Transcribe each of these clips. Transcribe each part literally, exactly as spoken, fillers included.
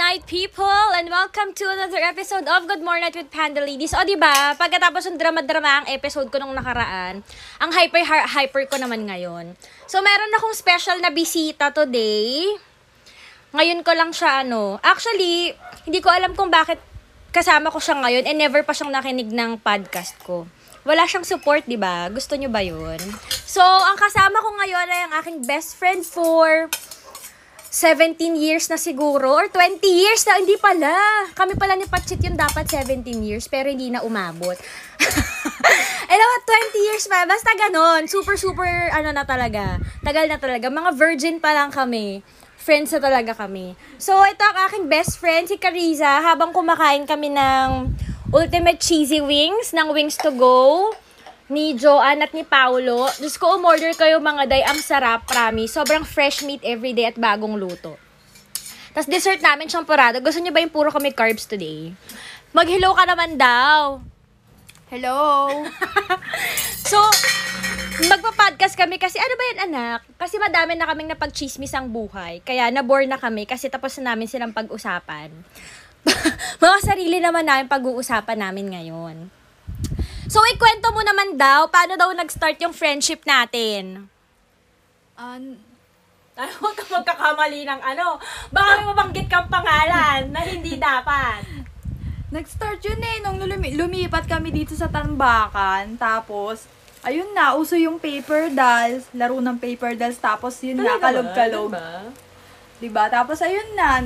night, people! And welcome to another episode of Good Morning Night with Panda Ladies. O, diba? Pagkatapos ng drama-drama ang episode ko nung nakaraan, ang hyper-hyper ko naman ngayon. So, meron akong special na bisita today. Ngayon ko lang siya, ano. Actually, hindi ko alam kung bakit kasama ko siya ngayon and never pa siyang nakinig ng podcast ko. Wala siyang support, diba? Gusto nyo ba yun? So, ang kasama ko ngayon ay ang aking best friend for seventeen years na siguro, or twenty years na, hindi pala. Kami pala ni Patchit yung dapat seventeen years, pero hindi na umabot. Alam mo, twenty years pa, basta ganon. Super, super, ano na talaga. Tagal na talaga. Mga virgin pa lang kami. Friends na talaga kami. So, ito ang aking best friend, si Carissa, habang kumakain kami ng ultimate cheesy wings, ng Wings to Go, ni Joanne at ni Paulo. Diyos ko, umorder kayo mga day. Ang sarap, promise. Sobrang fresh meat everyday at bagong luto. Tapos dessert namin, champorado. Gusto niyo ba yung puro kami carbs today? Mag-hello ka naman daw. Hello! So, magpa-podcast kami kasi, ano ba yan, anak? Kasi madami na kaming napag-chismis ang buhay. Kaya nabore na kami kasi tapos na namin silang pag-usapan. Mga sarili naman namin pag-uusapan namin ngayon. So, ikwento mo naman daw, paano daw nag-start yung friendship natin? Um, Ay, huwag ka magkakamali ng ano. Baka may mabanggit kang pangalan na hindi dapat. Nag-start yun eh, nung lumi- lumipat kami dito sa Tambakan. Tapos, ayun na, uso yung paper dolls, laro ng paper dolls. Tapos, yun na, kalog-kalog. Diba? Diba? Tapos, ayun na,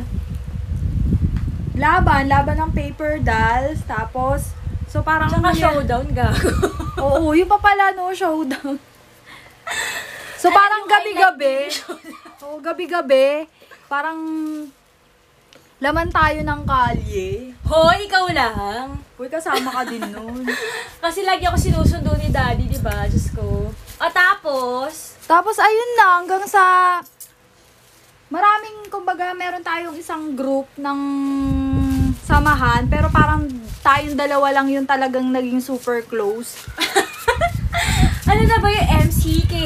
laban, laban ng paper dolls. Tapos, so parang Tsaka showdown, gago. Oo, yung pa pala, no, showdown. So, parang gabi-gabi. Oo, gabi-gabi. Parang laman tayo ng kalye. Hoy, ikaw lang. Uy, kasama ka din nun. Kasi lagi ako sinusundo ni Daddy, di ba? Diyos ko. O tapos, Tapos, ayun na, hanggang sa maraming, kumbaga, meron tayong isang group ng samahan, pero parang tayong dalawa lang yung talagang naging super close. ano na ba yung M C K?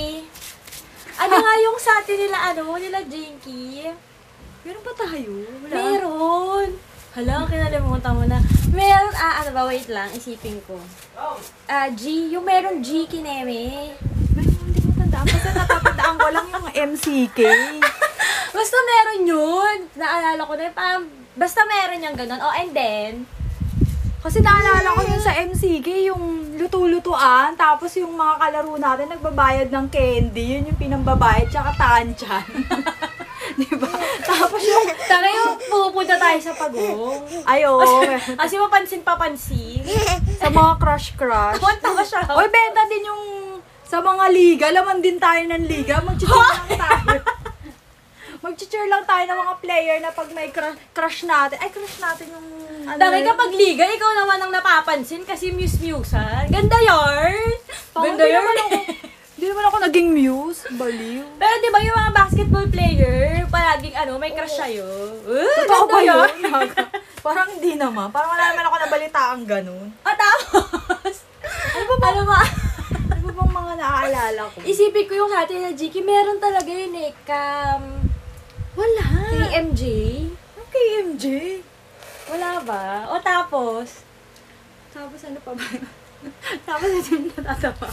Ano nga yung sa atin nila, ano, nila Jinky? Meron pa tayo? Wala. Meron. Hala, kinalimutan mo na. Meron, ah, ano ba, wait lang, isipin ko. Ah, G, yung meron G, Kineme. Meron, hindi mo tandaan. Basta natatandaan ko lang yung M C K. Basta meron yun. Naalala ko na yun, parang, basta meron yung ganun. Oh, and then, Kasi naalala ko yun sa M C K, yung luto-lutuan, tapos yung mga kalaro natin, nagbabayad ng candy, yun yung pinambabayad, tsaka tanchan. Diba? Tapos yung, tara yung pupunta tayo sa pagong. ayo, Kasi mapansin-papansin. sa mga crush-crush. Punta ba siya? Oy, benta din yung sa mga liga, laman din tayo ng liga, mag-cheer lang tayo. Mag-cheer lang tayo ng mga player na pag may crush, crush natin. Ay, crush natin yung ano. Dahil kapag liga, ikaw naman ang napapansin kasi muse-musean. Ganda yarn! Ganda Hindi yarn! naman ako, hindi naman ako naging muse. Baliw. Pero di ba yung mga basketball player, palaging ano, may crush sa'yo? Uh, Totoo ba ganda yun? Parang hindi naman. Parang wala naman ako nabalitaang ganun. At tapos, ano ba ba? Ano ba? Ano ba bang mga naaalala ko? Isipin ko yung sa atin na G K, meron talaga yun eh, cam... Wala. K M J? Ang K M J. Wala ba? O tapos? Tapos ano pa ba? Tapos ito yung natatawa.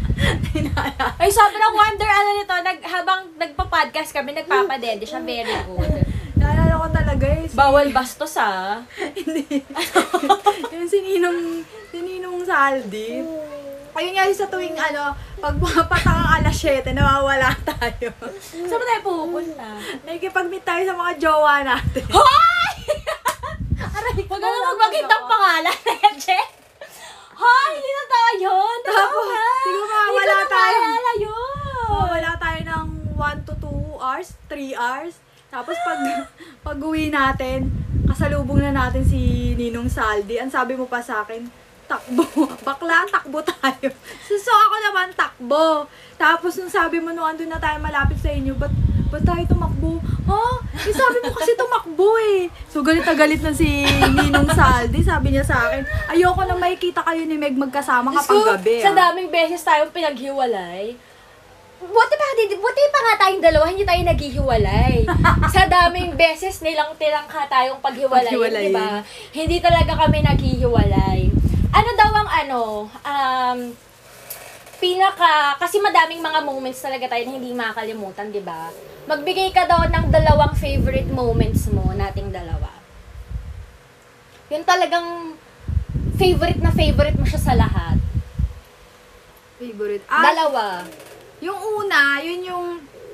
Ay, sobrang wonder, ano nito, nag, habang nagpa-podcast kami, nagpapadede siya, very good. Naalala ko talaga eh. si- Bawal bastos, ah. Hindi. Yung sininong, sininong Saldi. Ayun nga sa tuwing ano, pag patang alas siyete, nawawala tayo. Saan ba tayo pupunta? Nakikipag-meet tayo sa mga jowa natin. Hoy! Aray, huwag ka na magbanggit ng pangalan, Eche. Hoy, hindi na tayo yun. Tapos, siguro mawawala tayo. Hindi yun. Mawawala tayo ng one to two hours, three hours. Tapos pag pag uwi natin, kasalubong na natin si Ninong Saldi. Ang sabi mo pa sa akin, takbo. Bakla, takbo tayo. So, so ako naman, takbo. Tapos nung sabi mo, nung andun na tayo malapit sa inyo, ba't, ba't tayo tumakbo? Ha? Eh, sabi mo kasi tumakbo eh. So, galit na galit na si Ninong Saldi. Sabi niya sa akin, ayoko na makikita kayo ni Meg magkasama kapag So, gabi. sa ah. daming beses tayong pinaghiwalay, buti pa, di- buti pa nga tayong dalawa, hindi tayo naghihiwalay. Sa daming beses nilang tinangka tayong paghiwalayin, Paghiwalayin. di ba? Hindi talaga kami naghihiwalay. Ano daw ang ano, um, pinaka, kasi madaming mga moments talaga tayo na hindi makakalimutan, di ba? Magbigay ka daw ng dalawang favorite moments mo, nating dalawa. Yun talagang favorite na favorite mo siya sa lahat. Favorite. Ah, Dalawa. yung una, yun yung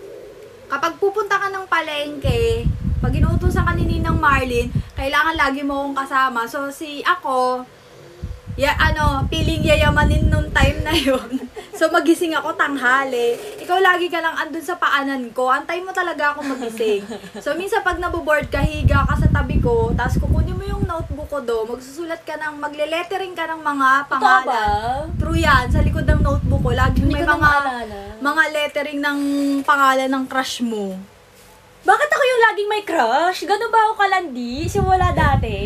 kapag pupunta ka ng palengke, pag inuutosan ka ni Ninang Marlin, kailangan lagi mo akong kasama. So, si ako, ya, ano, piling yayamanin nung time na yun. So, magising ako tanghali. Ikaw lagi ka lang andun sa paanan ko. Antay mo talaga ako magising. So, minsan pag naboboard ka, higa ka sa tabi ko, tapos kukunin mo yung notebook ko do, magsusulat ka ng, magle-lettering ka ng mga Totoo ba? pangalan. True yan. Sa likod ng notebook ko, laging Hindi may ko na mga, maalala. mga lettering ng pangalan ng crush mo. Bakit ako yung laging may crush? Ganun ba ako kalandi? Simula dati?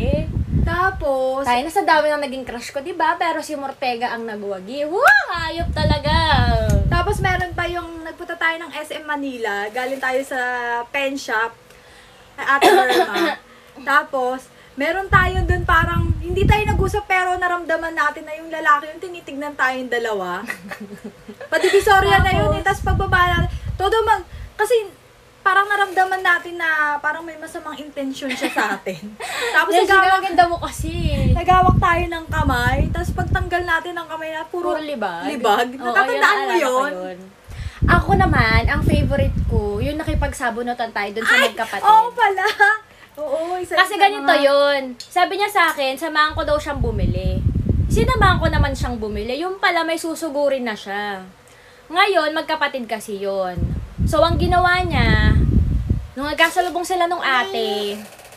Tapos, Tayo na sa dami ng naging crush ko, di ba? Pero si Mortega ang nagwagi. Wow! Ayop talaga! tapos meron pa yung nagpunta tayo ng S M Manila, galing tayo sa pen shop, kay Ate Irma. Tapos, meron tayo dun parang, hindi tayo nag-usap pero naramdaman natin na yung lalaki yung tinitignan tayong dalawa. Padivisoria na yun eh, tapos pagbaba natin, todo mag, kasi parang naramdaman natin na parang may masamang intensyon siya sa atin. Tapos Yes, nagawak, ganda mo kasi. nagawak tayo ng kamay, tapos pagtanggal natin ng kamay na puro, Puro libag. libag. Oo, Natatandaan mo naalala ko yun? Ako naman, ang favorite ko, yung nakipagsabunutan tayo dun sa Ay, magkapatid. oo pala. Oo, isa Kasi sa ganito mga- yun. Sabi niya sa akin, samahan ko daw siyang bumili. Sinamahan ko naman siyang bumili. Yung pala may susugurin na siya. Ngayon, magkapatid kasi yun. So, ang ginawa niya, nung nagkasalubong sila nung ate,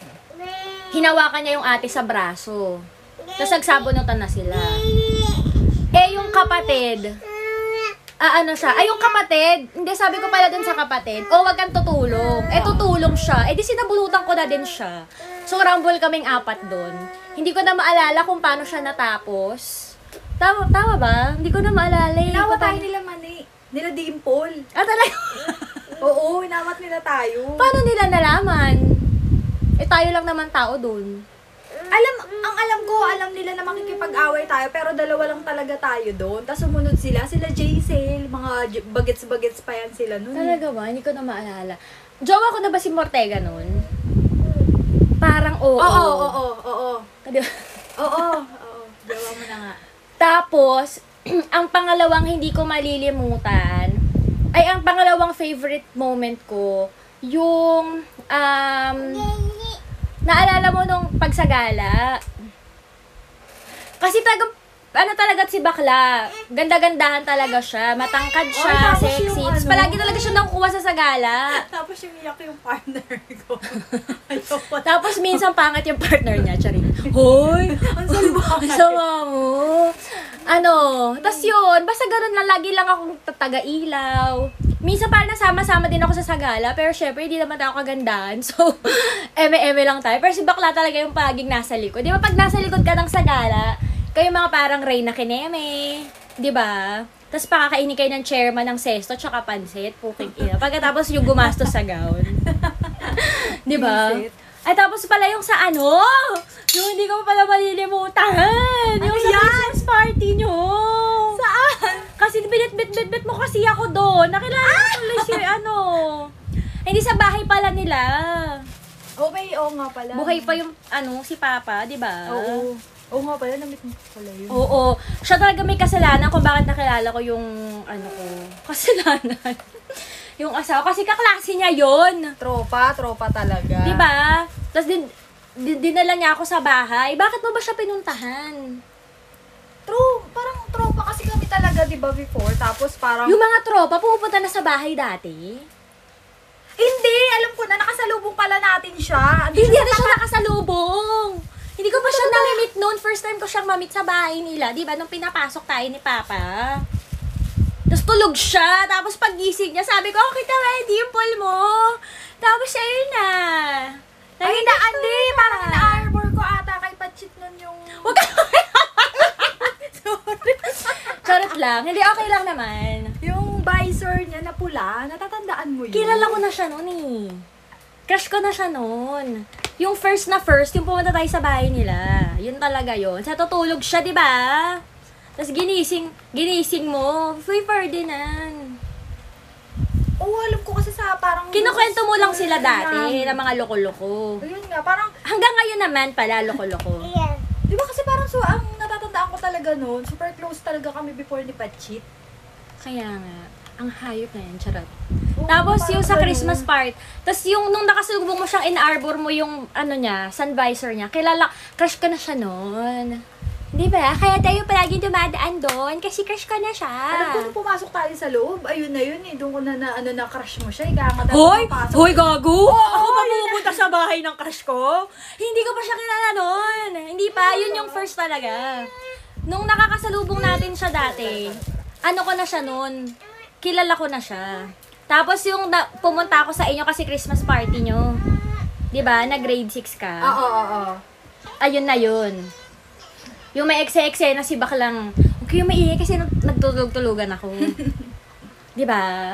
hinawakan niya yung ate sa braso. Tapos nagsabunutan na sila. Eh, yung kapatid, ah, ano siya, ay yung kapatid, hindi, sabi ko pala dun sa kapatid, oh, wag kang tutulong. Eh, tutulong siya. Eh, di sinabunutan ko na din siya. So, rumble kaming apat dun. Hindi ko na maalala kung paano siya natapos. Tama, tama ba? Hindi ko na maalala eh. Inawa Kung tayo paano- nila mani. Nila Dimple. Ah, talaga? Oo, inawat nila tayo. Paano nila nalaman? Eh, tayo lang naman tao dun. Alam, ang alam ko, alam nila na makikipag-away tayo, pero dalawa lang talaga tayo doon. Tapos sumunod sila, sila J-Sale, mga j- bagets-bagets pa yan sila nun. Talaga ba? Hindi ko na maalala. Jowa ko na ba si Mortega nun? Parang oo. Oo, oo, oo, oo. Di ba? Oo, oo. Gawa mo na nga. Tapos, ang pangalawang hindi ko malilimutan, ay ang pangalawang favorite moment ko, yung, um, naalala mo nung pagsagala. Kasi tagang, ano talaga si bakla, ganda-gandahan talaga siya, matangkad siya, Ay, tapos sexy. yung Tapos ano? palagi talaga siya nakukuha sa sagala. Tapos yung iyak yung partner ko. Ayoko. Tapos minsan pangat yung partner niya, charing. Hoy! Ang salbahe. Ang sama mo. Ano, tas yun, basta ganun lang, lagi lang akong taga-ilaw. Minsan parang nasama-sama din ako sa sagala, pero syempre, hindi naman ako kagandahan. So, eme-eme lang tayo. Pero si bakla talaga yung palaging nasa likod. Di ba pag nasa likod ka ng sagala, kayo mga parang Reyna Kineme, di ba? Tapos pakakainin kayo ng chairman ng sesto, tsaka pansit, puking ina. Pagkatapos yung gumastos sa gown. di ba? Visit. Ay, tapos pala yung sa ano, yung hindi ko pala malilimutan. Yung Ano sa yan? Christmas party nyo. Saan? Kasi binit-bit-bit-bit mo kasi ako doon. Nakilala ko tuloy si ano. Hindi sa bahay pala nila. Okay, oo nga pala. Buhay pa yung ano, si Papa, di ba? Oo. Oo nga pala, namit mo pala yun. Oo. Siya talaga may kasalanan kung bakit nakilala ko yung ano ko. Kasalanan. Yung asawa. Kasi kaklase niya yon. Tropa, tropa talaga. Di ba? Tapos din, din, dinala niya ako sa bahay. Bakit mo ba siya pinuntahan? True, parang tropa kasi kami talaga, di ba, before? Tapos parang... Yung mga tropa, pumupunta na sa bahay dati. Hindi, alam ko na, nakasalubong pala natin siya. Hindi na siya nakasalubong. Hindi ko pa siya na-meet noon. First time ko siyang ma-meet sa bahay nila. Di ba? Nung pinapasok tayo ni Papa. Tapos tulog siya. Tapos pagising niya, sabi ko, oh, kita ba yung dimple mo? Tapos siya yun na. Ay, na, hindi, parang na-arbor ko ata kay Pachit nun yung... Huwag ka Sorry. Charot lang. Hindi, okay lang naman. Yung visor niya na pula, natatandaan mo yun? Kilala ko na siya noon eh. Crush ko na siya noon. Yung first na first, yung pumunta tayo sa bahay nila. Yun talaga yun. Sa tutulog siya, di ba? Tapos ginising, ginising mo. Uy, Ferdinand. Oo, oh, alam ko kasi sa parang... Kinukwento mo lang sila dati ng mga loko-loko. Ayun nga, parang... Hanggang ngayon naman pala, loko-loko. Yeah. Di ba kasi parang so, ang natatandaan ko talaga noon, super close talaga kami before ni Pachit. Kaya nga, ang hayop na yan, charot. Oo, Tapos parang yung sa ganun. Christmas part, tapos yung nung nakasalubong mo siyang in-arbor mo yung ano niya, sun visor niya, kilala, crush ko na siya noon. Di ba? Kaya tayo palaging dumadaan doon kasi crush ko na siya. Alam ko nung pumasok tayo sa loob, ayun na yun eh, doon ko na, na ano na crush mo siya, ika ka Hoy! papasok. Hoy, gago! Ako pa yun pupunta sa bahay ng crush ko? Hindi ko pa siya kilala noon. Hindi pa, yun yung first talaga. Nung nakakasalubong natin siya dati, ano ko na siya noon, kilala ko na siya. Tapos yung na, pumunta ako sa inyo kasi Christmas party nyo. Di ba? Na grade six ka. Oo, oo, oo. Ayun na yun. Yung may ekse-ekse na si baklang, huwag kayong maingay kasi nag- nagtulog-tulugan ako. Di ba?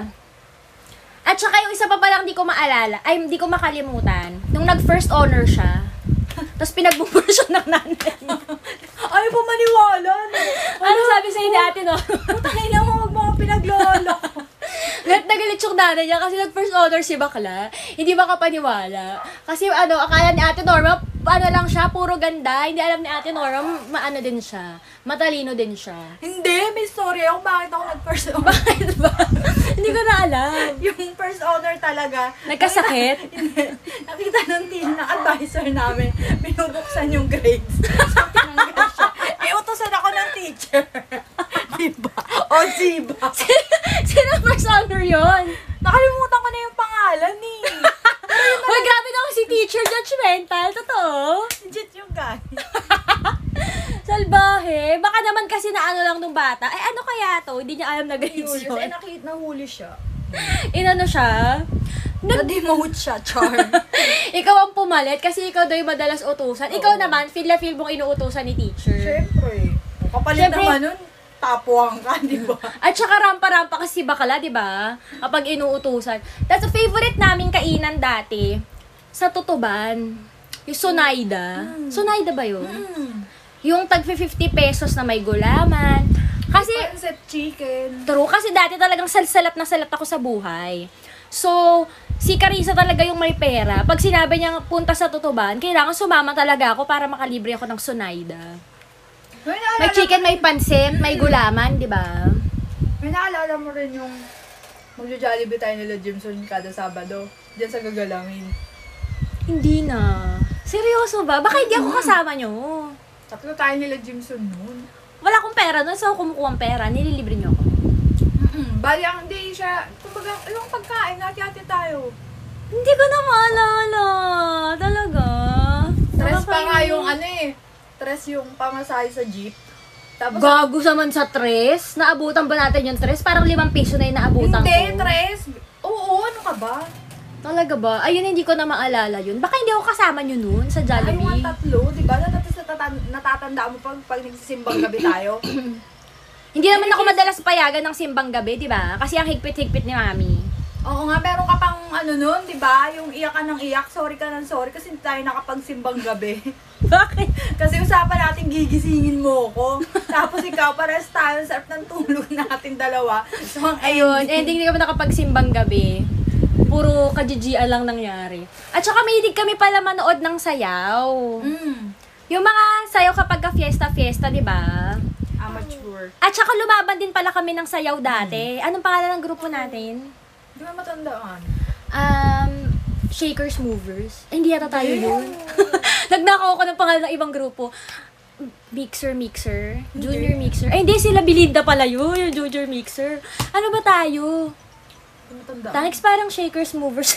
At saka yung isa pa palang di ko maalala, ay hindi ko makalimutan, nung nag-first honor siya, tapos pinagbubura siya ng nanay niya. Ay, pumaniwala. No? Ano sabi sa'yo ni ate, no? Putangin na mo, huwag mo ako pinaglolo. Galit na galit yung nanay niya kasi nag-first honor si bakla. Hindi makapaniwala. Kasi ano, akala ni ate Norma, ano lang siya, puro ganda. Hindi alam ni ate Norma, maano din siya. Matalino din siya. Hindi, may story ako bakit ako nag-first honor. Bakit ba? Hindi ko na alam. Yung first honor talaga. Nagkasakit? Hindi. Nakita ng team ng advisor namin, binubuksan yung grades. So, tinanggal siya. Eh, utosan ako ng teacher. Diba? O, diba? Sino first honor yun? Nakalimutan ko na yung pangalan eh. Uy, grabe na ako si teacher, judgmental. Totoo. Legit yung guy. Salbahe. Baka naman kasi na ano lang nung bata. Eh, ano kaya to? Hindi niya alam na grades Eh, yun. nakita, nahuli siya. Inano siya? Na-demote siya, Char. Ikaw ang pumalit kasi ikaw daw yung madalas utusan. Ikaw Oo. naman, feel na feel mong inuutusan ni teacher. Siyempre. Kapalit Siyempre. naman nun, tapuang ka, di ba? At saka rampa-rampa kasi bakala, di ba? Kapag inuutusan. That's a favorite naming kainan dati. Sa Tutuban. Yung Sonaida. Mm. Sonaida ba yun? Hmm. Yung tag fifty pesos na may gulaman. Kasi, Pancit chicken. true, kasi dati talagang salsalat na salat ako sa buhay. So, si Carissa talaga yung may pera. Pag sinabi niya punta sa Tutuban, kailangan sumama talaga ako para makalibre ako ng Sonaida. May, May naalala chicken, mo- may pansit, may gulaman, di ba? May naalala mo rin yung magjo-jollibee tayo nila Jimson kada Sabado. Diyan sa gagalangin. Hindi na. Seryoso ba? Baka hindi ako kasama nyo. Tatlo tayo nila Jimson noon. Wala akong pera nun, so kumukuha ang pera, nililibre nyo ako. Mm-mm. Bali, ang day siya, kumbaga, yung pagkain, hati-hati tayo. Hindi ko na maalala. Talaga. Tres pa nga Nakakayo. yung ano eh. Tres yung pamasahe sa jeep. Tapos, Gago naman sa tres. Naabutan ba natin yung tres? Parang limang piso na yung naabutan hindi, ko. tres. Oo, ano ka ba? Talaga ba? Ayun, hindi ko na maalala yun. Baka hindi ako kasama nyo nun sa Ay, Jollibee. yung tatlo, di ba? Tapos natatan- natatanda mo pag, pag nagsisimbang gabi tayo. Hindi naman ako madalas payagan ng simbang gabi, di ba? Kasi ang higpit-higpit ni Mami. Oo nga, meron ka pang ano nun, di ba? Yung iyak ka ng iyak, sorry ka ng sorry kasi hindi tayo nakapagsimbang gabi. Bakit? Kasi usapan natin gigisingin mo ko. Tapos ikaw, pares tayo, sarap ng tulog natin dalawa. So, ang Ayun, ending. ending hindi kami nakapagsimbang gabi. Puro ka-G G lang nangyari. At saka mahilig kami pala manood ng sayaw. Mm, Yung mga sayaw kapag ka fiesta-fiesta, di ba? amateur. At saka lumaban din pala kami ng sayaw dati. Anong pangalan ng grupo natin? Di ba matandaan? Um, Shakers Movers. Eh, hindi yata tayo yun. Nagnakaw ako ng pangalan ng ibang grupo. Mixer, Mixer. Junior Mixer. Eh, hindi sila Belinda pala yun. Yung Junior Mixer. Ano ba tayo? Di ba matandaan? Tanix parang Shakers Movers.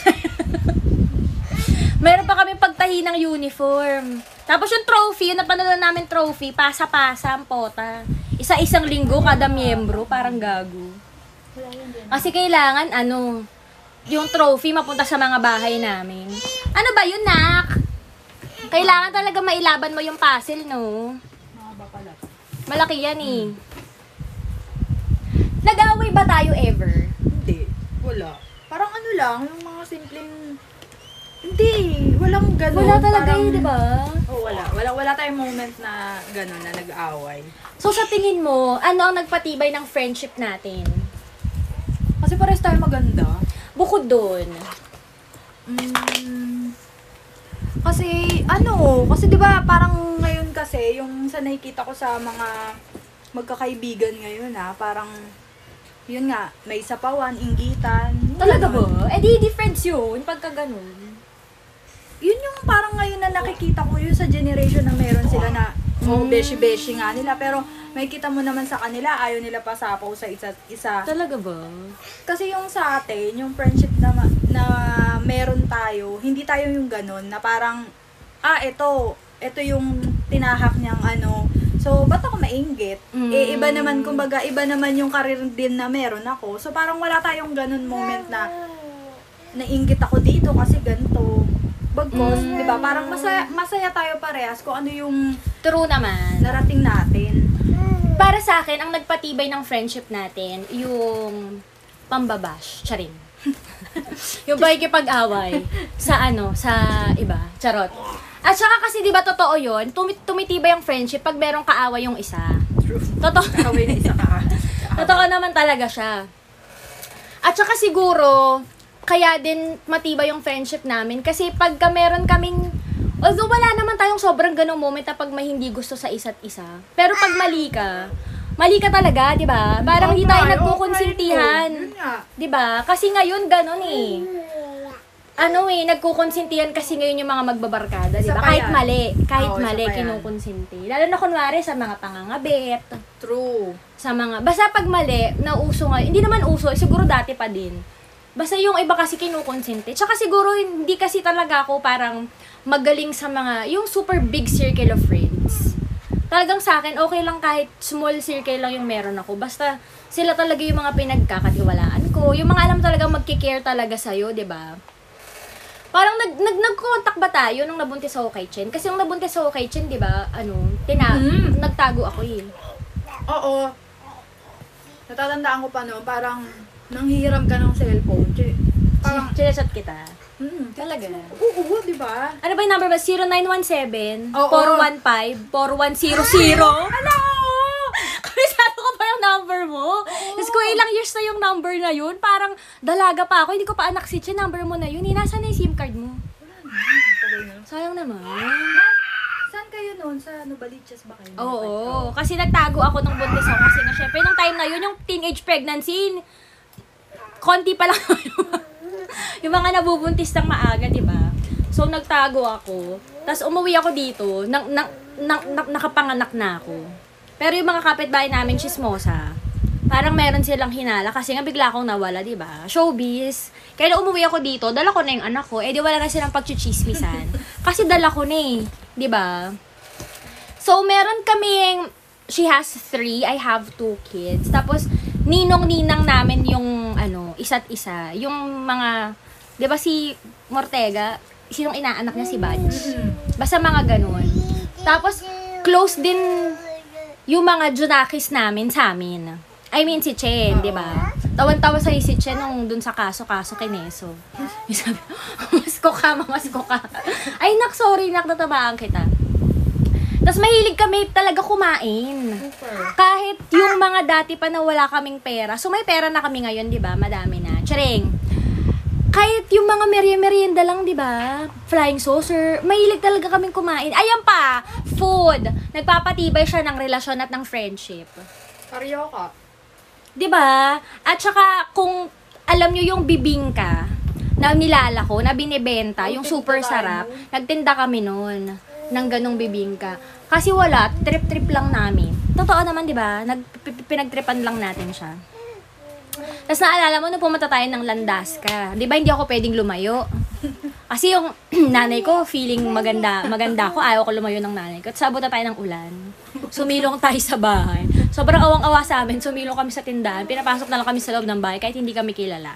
Meron pa kami pagtahi ng uniform. Tapos yung trophy, yung napanood namin trophy, pasa-pasa ang pota. Isa-isang linggo kada miyembro, parang gago. Wala yun din. Kasi kailangan, ano, yung trophy mapunta sa mga bahay namin. Ano ba yun, Nak? Kailangan talaga mailaban mo yung puzzle, no? Mga bapalat. Malaki yan, eh. Nag-away ba tayo ever? Hindi. Wala. Parang ano lang, yung mga simpleng... Hindi. Walang ganun. Wala talaga parang... eh, di ba? Oh, wala. Wala, wala tayong moment na gano'n, na nag-away. So sa tingin mo, ano ang nagpatibay ng friendship natin? Kasi pares tayo maganda. Bukod doon. Mm, kasi, ano, kasi di ba parang ngayon kasi, yung sa nakikita ko sa mga magkakaibigan ngayon ha, parang, yun nga, may sapawan, inggitan. Talaga ganun. ba? Eh di difference yun, pagka ganun. Yun yung parang ngayon na nakikita ko yun sa generation na meron sila na, oh, Mm. beshi-beshi nga nila, pero may kita mo naman sa kanila, ayaw nila pasapaw sa isa't isa. Talaga ba? Kasi yung sa atin, yung friendship na, ma- na meron tayo, hindi tayo yung ganun, na parang, ah, ito, ito yung tinahak niyang ano, so, ba't ako mainggit? Mm. Eh, iba naman, kumbaga, iba naman yung karir din na meron ako. So, parang wala tayong ganun moment na, nainggit ako dito kasi ganito. Bagkos, Mm. di ba? Parang masaya, masaya tayo parehas kung ano yung True naman. narating natin. Para sa akin, ang nagpatibay ng friendship natin, yung pambabash. Charing. Yung pakikipag-away sa ano, sa iba. Charot. At saka kasi, di ba, totoo yun, tumi- tumitibay ang friendship pag merong kaaway yung isa. True. Totoo. Kaway na isa ka. Totoo naman talaga siya. At saka siguro, kaya din matibay yung friendship namin. Kasi pagka meron kaming, although wala naman tayong sobrang ganong moment na pag may hindi gusto sa isa't isa. Pero pag mali ka, mali ka talaga, di ba? Parang hindi tayo nagkukonsintihan. Yun nga. Di ba? Kasi ngayon ganon eh. Ano eh, nagkukonsintihan kasi ngayon yung mga magbabarkada, di Isa ba? pa Kahit yan. mali, kahit Oo, isa mali, pa yan. kinukonsinti. Lalo na kunwari sa mga pangangabit, True. sa mga, basta pag mali, nauso ngayon, hindi naman uso, eh, siguro dati pa din. Basta yung iba kasi kinukonsinti. Tsaka siguro hindi kasi talaga ako parang magaling sa mga, yung super big circle of friends. Talagang sa akin, okay lang kahit small circle lang yung meron ako. Basta sila talaga yung mga pinagkakatiwalaan ko. Yung mga alam talagang magkikare talaga sa'yo, di ba? Parang nag, nag, nag-contact ba tayo nung nabuntis ako kay Chen? Kasi nung nabuntis ako kay Chen, di ba, ano, tina, Mm. nagtago ako eh. Oo. Natatandaan ko pa noon, parang nanghihiram ka ng cellphone. Ch- Parang, Sinachat kita. hmm, Talaga. oo, oo, di ba? Ano ba yung number ba? zero nine one seven, Oo. four one five, four one zero zero. Ano? Kabisado ko pa yung number mo. Tapos ko ilang years na yung number na yun. Parang dalaga pa ako. Hindi ko pa anak si Chen. Number mo na yun. Eh, nasaan na yung SIM card mo? Tagal na. Sayang naman. Saan kayo noon? Sa Novaliches ba kayo? Oo. Kasi nagtago ako nung buntis ako. Kasi nga syempre nung time na yun, yung teenage pregnancy, konti pa lang yung, yung mga nabubuntis ng maaga, di ba? So, nagtago ako. Tapos, umuwi ako dito. Nang, nang, nang, nang, nakapanganak na ako. Pero yung mga kapitbahay namin, chismosa. Parang meron silang hinala kasi nga bigla akong nawala, di ba? Showbiz. Kaya nung umuwi ako dito, dala ko na yung anak ko. Eh, di wala na silang pagchichismisan. Kasi dala ko na eh. Di ba? So, meron kaming, she has three, I have two kids. Tapos, ninong-ninang namin yung, ano, isa't isa. Yung mga, di ba si Mortega, sinong inaanak niya si Badge? Basta mga ganun. Tapos, close din yung mga Junakis namin sa amin. I mean, si Chen, di ba? Tawan-tawa sa si Chen nung dun sa kaso-kaso kay Neso. Yung sabi, mas ko ka, mas ko ka. Ay, nak, sorry, nak, natabaan kita. Tapos mahilig kami talaga kumain. Super. Kahit yung mga dati pa na wala kaming pera. So, may pera na kami ngayon, di ba? Madami na. Charing. Kahit yung mga merienda lang, di ba? Flying saucer. Mahilig talaga kaming kumain. Ayan pa! Food. Nagpapatibay siya ng relasyon at ng friendship. Karyoka. Di ba? At saka, kung alam nyo yung bibingka na nilalako, na binibenta, yung Nagtinda super tayo sarap, nun. nagtinda kami noon ng ganong bibingka. Kasi wala, trip-trip lang namin. Totoo naman, di ba? Nag, p- pinagtripan lang natin siya. Tapos naalala mo, nung pumunta tayo ng Landaska, di ba hindi ako pwedeng lumayo? Kasi yung nanay ko, feeling maganda, maganda ako, ayaw ko lumayo ng nanay ko. At sabot na tayo ng ulan. Sumilong tayo sa bahay. Sobrang awang-awa sa amin, sumilong kami sa tindahan, pinapasok na lang kami sa loob ng bahay kahit hindi kami kilala.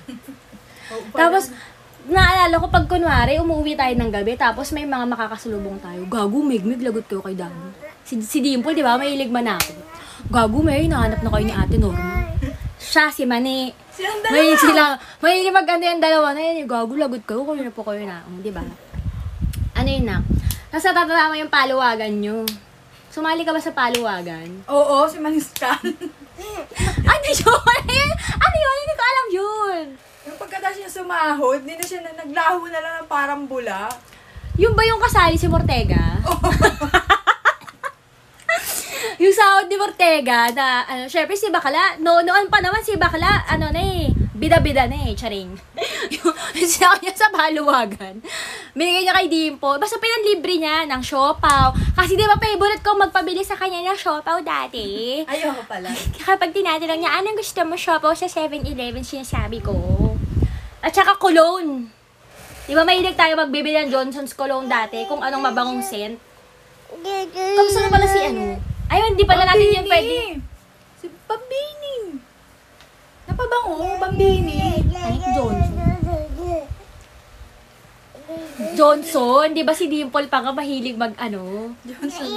Tapos, naalala ko pag kunwari, umuwi tayo ng gabi, tapos may mga makakasalubong tayo. Gago, mig-mig, lagot kayo kay Dami. Si, si Dimple, di ba, mahilig man ako. Gago, may, nahanap na kayo ni Ate Norma. siya, si Mani. Silang May dalawa. sila, may mag ano yung dalawa na yun, gago, lagot kayo, kayo na po kayo na, um, di ba? Ano yun na? Tapos natatama yung paluwagan nyo. Sumali ka ba sa paluwagan? Oo, si Maniskan. Ano yun? Ano yun? Hindi ko alam yun. Yung pagkatapos niya sumahod, hindi na siya na, naglaho na lang ng parang bula. Yung ba yung kasali si Mortega? Yung sahod ni Mortega na, ano, syempre si Bakla, no, noon pa naman si Bakla, ano na eh, bida-bida na eh, charing. yung yung sinabi niya sa paluwagan, binigay niya kay Dimpo, basta pinanlibre niya ng siopaw. Kasi di ba favorite ko magpabili sa kanya ng siopaw dati? Ayoko pala. Kapag tinatanong niya, anong gusto mo siopaw sa seven eleven, sinasabi ko. At saka cologne. Di ba mahilig tayo magbibili ng Johnson's cologne dati, kung anong mabangong scent? Kamusta na pala si ano? Ayun, hindi pala natin yung pwede. Si Bambini. Napabango, Bambini. Ay, Johnson. Johnson, di ba si Dimple pa nga mahilig mag ano? Johnson.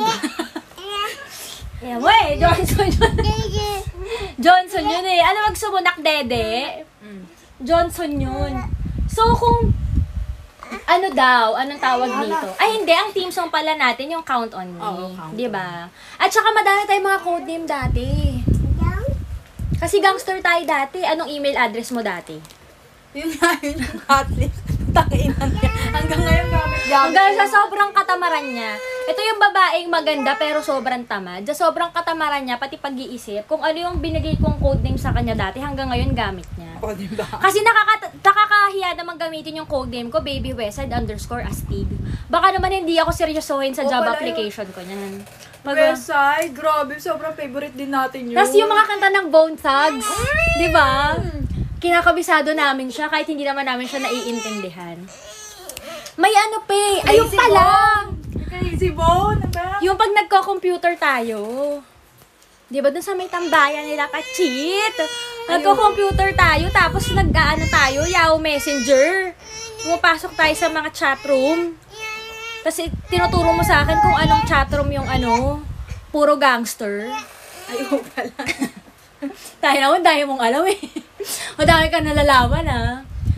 Eh, wey, Johnson yun. Johnson yun eh. Ano magsumunak, dede? Mm. Johnson yun. So, kung ano daw, anong tawag dito? Ay, hindi. Ang team song pala natin yung Count On Me. Oo, Count Di ba? At saka madami tayong mga codename dati. Kasi gangster tayo dati. Anong email address mo dati? Yun nga, yun yung hotlist. Tanginan niya. Hanggang ngayon gamit gamit. Hanggang sa sobrang katamaran niya. Ito yung babaeng maganda pero sobrang tamad. Sa sobrang katamaran niya, pati pag-iisip, kung ano yung binigay kong codename sa kanya dati, hanggang ngayon gamit niya. O, diba? Kasi nakaka nakakahiya naman gamitin yung codename ko, Baby Westside underscore astig. Baka naman hindi ako seryosohin sa O, job pala application ko niyan. Pag, Westside, grabe, sobrang favorite din natin yun. Tapos yung mga kanta ng Bone Thugs, di ba? Kinakabisado namin siya kahit hindi naman namin siya naiintindihan. May ano pe, ayun Crazy pala. Bone. Crazy Bone, ba? Yung pag nagko-computer tayo. Di ba dun sa may tambayan nila ka-cheat? Nagko-computer tayo tapos nag-ano tayo, Yahoo Messenger. Pumapasok tayo sa mga chatroom. Tapos tinuturo mo sa akin kung anong chatroom yung ano, puro gangster. Ayoko pala. Tayo naman, dahil mong alam eh. Madami ka nalalaman ah.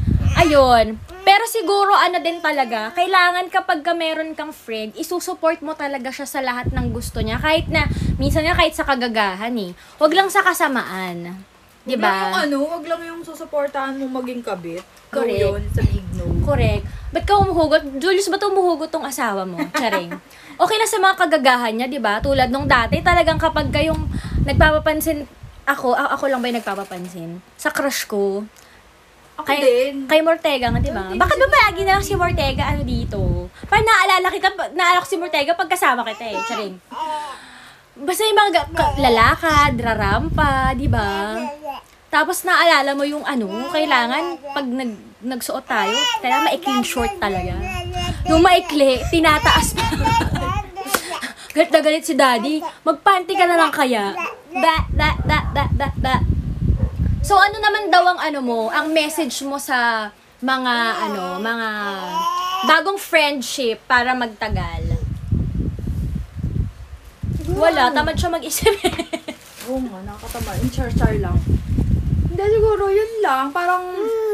Ayun. Pero siguro ano din talaga, kailangan kapag ka meron kang friend, isusupport mo talaga siya sa lahat ng gusto niya. Kahit na, minsan nga kahit sa kagagahan eh. Huwag lang sa kasamaan. Wag Diba? lang yung ano, wag lang yung susuportahan mo maging kabit. Go Correct. yun, sa big no. Correct. Ba't ka umuhugot? Julius, ba't umuhugot tong asawa mo? Charing. Okay na sa mga kagagahan niya, di ba? Tulad nung dati, talagang kapag kayong nagpapapansin, ako, a- ako lang ba yung nagpapapansin? Sa crush ko. Ako Kay, din. kay Mortega nga, di ba? Hindi Bakit kasi ba palagi na lang si Mortega ano dito? Parang naalala kita, naalala ko si Mortega pag kasama kita eh. Charing. Basta yung mga ga- ka- lalakad, rarampa, di ba? Tapos naalala mo yung ano, kailangan pag nag, nagsuot tayo, kailangan maikling short talaga. Yung maikli, tinataas pa. Galit na galit si daddy, magpanty ka na lang kaya. Ba, ba, ba, ba, ba, ba. So ano naman daw ang ano mo, ang message mo sa mga ano, mga bagong friendship para magtagal? Wala, tamad siya mag-isip. Oo nga, nakakatama. In char-char lang. Hindi, siguro yun lang. Parang,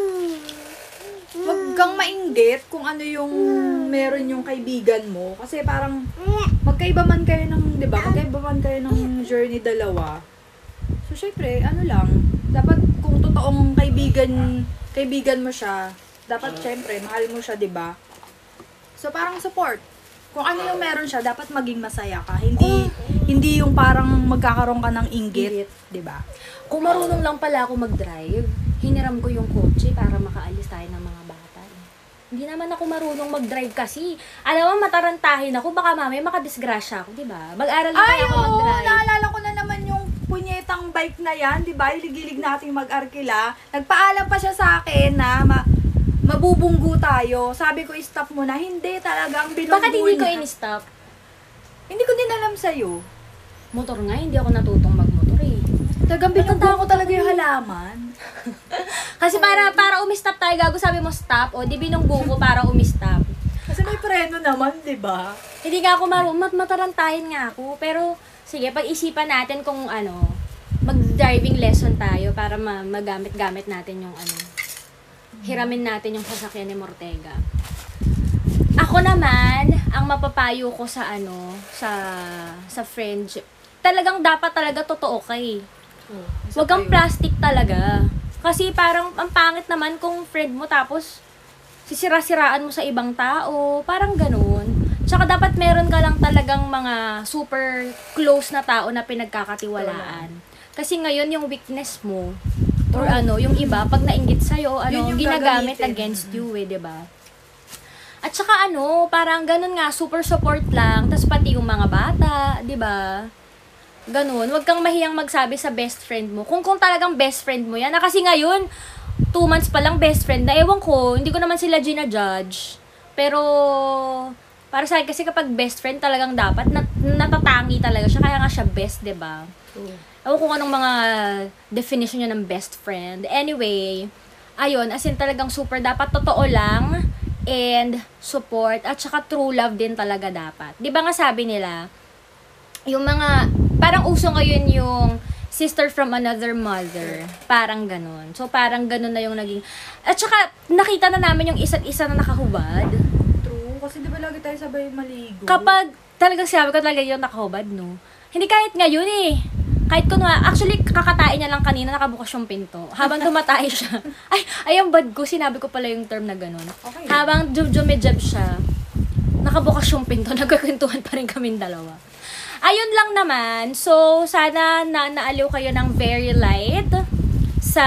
wag kang mainggit kung ano yung meron yung kaibigan mo. Kasi parang, magkaiba man kayo ng, di ba? Magkaiba man kayo ng journey dalawa. So, syempre, ano lang, dapat kung totoong kaibigan, kaibigan mo siya, dapat syempre, mahal mo siya, di ba? So, parang support. Kung ano yung meron siya, dapat maging masaya ka. Hindi hindi yung parang magkakaroon ka ng inggit, 'di ba? Kung marunong lang pala ako mag-drive, hiniram ko yung kotse para makaalis tayo ng mga bata. eh. Hindi naman ako marunong mag-drive kasi. Alam mo, matarantahin ako, baka mamaya makadisgrasya ako, di ba? Mag-aral na Ay, kaya ako oo, mag-drive. naalala ko na naman yung punyetang bike na yan, 'di ba? Ilig-ilig nating mag-arkila. Nagpaalam pa siya sa akin na ma- mabubunggo tayo. Sabi ko, stop mo na. Hindi talagang binunggo Bakit hindi ko niya. in-stop? Hindi ko din alam sa'yo. Motor nga, hindi ako natutong magmotor eh. Talagang binunggo ko talaga yung halaman. Kasi para para umi-stop tayo, gago, sabi mo stop, o di binunggo ko para umi-stop. Kasi may preno naman, 'di ba? Hindi nga ako marunong, mat matarantahin nga ako. Pero, sige, pag-isipan natin kung ano, mag-driving lesson tayo para ma- magamit-gamit natin yung ano. Hiramin natin yung sasakyan ni Mortega. Ako naman, ang mapapayo ko sa ano, sa sa friendship, talagang dapat talaga totoo kay. Oh, Huwag kang plastic talaga. Kasi parang ang pangit naman kung friend mo tapos sisira-siraan mo sa ibang tao. Parang ganun. Tsaka dapat meron ka lang talagang mga super close na tao na pinagkakatiwalaan. Kasi ngayon yung weakness mo, or ano, yung iba, pag nainggit sa'yo, ano, Yun yung ginagamit gagamitin. against you eh, di ba? At saka ano, parang ganun nga, super support lang, tas pati yung mga bata, di ba? Ganun, wag kang mahiyang magsabi sa best friend mo. Kung kung talagang best friend mo yan, na kasi ngayon, two months pa lang best friend na, ewan ko, hindi ko naman sila gina-judge. Pero, para sa akin, kasi kapag best friend talagang dapat, nat- natatangi talaga siya, kaya nga siya best, di ba? Ewan ko kung anong mga definition niya ng best friend. Anyway, ayun, as in talagang super, dapat totoo lang, and support, at saka true love din talaga dapat. Di ba nga sabi nila, yung mga, parang uso ngayon yung sister from another mother. Parang ganun. So, parang ganun na yung naging, at saka, nakita na namin yung isa't isa na nakahubad. True. Kasi di ba lagi tayo sabay maligo? Kapag, talagang sabi ko talaga yung nakahubad, no? Hindi kahit ngayon eh. Kahit kung actually, kakatain niya lang kanina, nakabukas yung pinto. Habang tumatay siya. Ay, ay, ang bad ko. Sinabi ko pala yung term na ganun. Okay. Habang jumejeb siya, nakabukas yung pinto, nagkakwentuhan pa rin kaming dalawa. Ayun lang naman. So, sana na naaliw kayo ng very light sa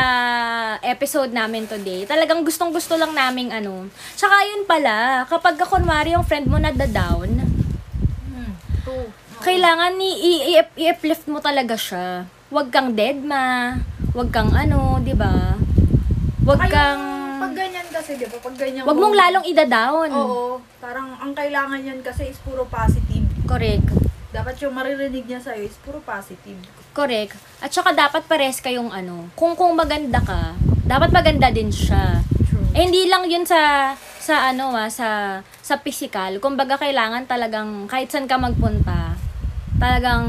episode namin today. Talagang gustong-gusto lang naming ano. Tsaka yun pala, kapag kunwari yung friend mo nada-down, Hmm. True. kailangan ni i- i- i-uplift mo talaga siya. Huwag kang deadma, huwag kang ano, 'di ba? Huwag Kaya, kang pag ganyan kasi, di ba? Pag ganyan Huwag mong lalong ida-down. Oo. Parang ang kailangan yan kasi is puro positive. Correct. Dapat yung maririnig niya sa'yo is puro positive. Correct. At saka dapat pares kayong ano, kung kung maganda ka, dapat maganda din siya. True. Eh, hindi lang yun sa sa ano ah, sa sa physical. Kumbaga kailangan talagang kahit saan ka magpunta, talagang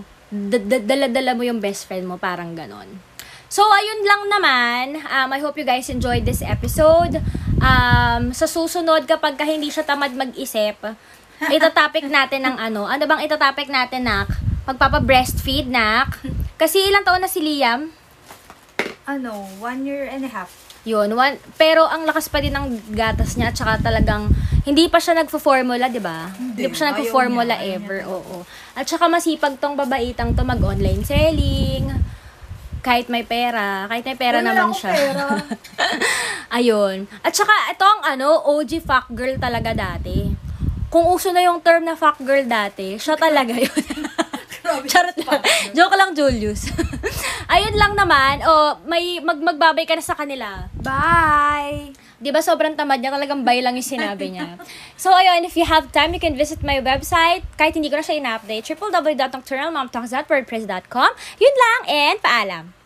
d- d- dala-dala mo yung best friend mo, parang ganon. So, ayun lang naman. Um, I hope you guys enjoyed this episode. Um, sa susunod, kapag ka hindi siya tamad mag-isip, itatopic natin ng ano. Ano bang itatopic natin, nak? Magpapa-breastfeed, nak? Kasi ilang taon na si Liam? Ano, one year and a half. Yun, one, pero ang lakas pa din ng gatas niya at saka talagang hindi pa siya nagfo-formula, 'di ba? Hindi pa siya Ayaw nagfo-formula niya, ayaw ever, niya. oo. At saka masipag tong babaitang to mag-online selling. Kahit may pera, kahit may pera Wala naman akong siya. pera. Ayun. At saka ito ang ano, O G fuck girl talaga dati. Kung uso na yung term na fuck girl dati, siya talaga yun. Grabe. Charot lang. Joke lang, Julius. Ayun lang naman. O, may mag magbabay ka na sa kanila. Bye! Di ba sobrang tamad niya? Talagang bye lang yung sinabi niya. So, ayun, if you have time, you can visit my website. Kahit hindi ko na siya in-update, w w w dot nocturnal mom talks dot wordpress dot com. Yun lang, and paalam.